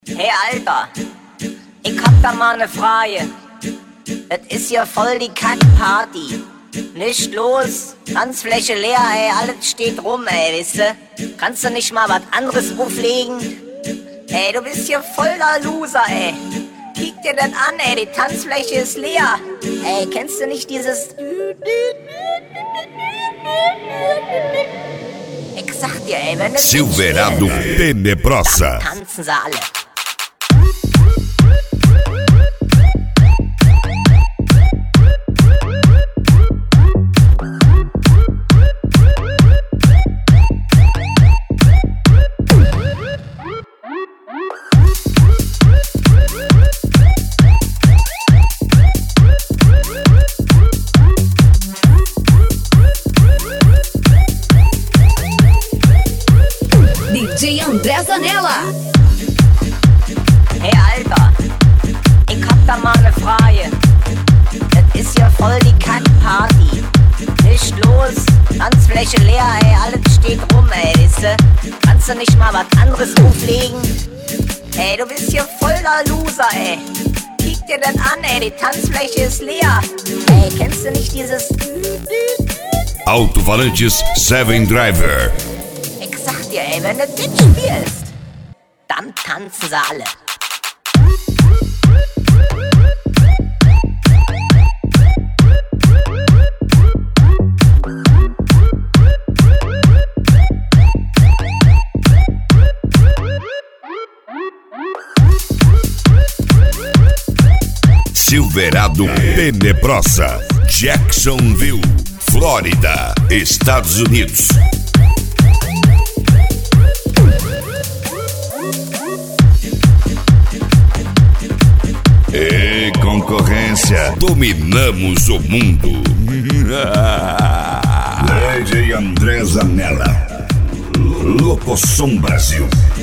Hey Alter, ich hab da mal ne Frage. Das ist hier voll die Kackparty. Nicht los, Tanzfläche leer, ey, alles steht rum, ey, weißte? Kannst du nicht mal was anderes auflegen? Ey, du bist hier voll der Loser, ey. Kick dir das an, ey, die Tanzfläche ist leer. Ey, kennst du nicht dieses... Ich sag dir, ey, wenn du... Silverado Tenebrosa. Dann tanzen sie alle. DJ André Zanella. Hey Alter, ich hab da mal ne Frage. Das ist ja voll die Kackparty. Nicht los, Tanzfläche leer, ey, alles steht rum, ey, weißte? Kannst du nicht mal was anderes auflegen? Ey, du bist hier voll der Loser, ey. Kick dir das an, ey, die Tanzfläche ist leer. Ey, kennst du nicht dieses... Alto-Falantes 7 Driver. Ich sag dir, ey, wenn du das spielst, dann tanzen sie alle. Silverado Tenebrosa, Jacksonville, Flórida, Estados Unidos. E concorrência, dominamos o mundo. DJ André Zanella, Locosom Brasil.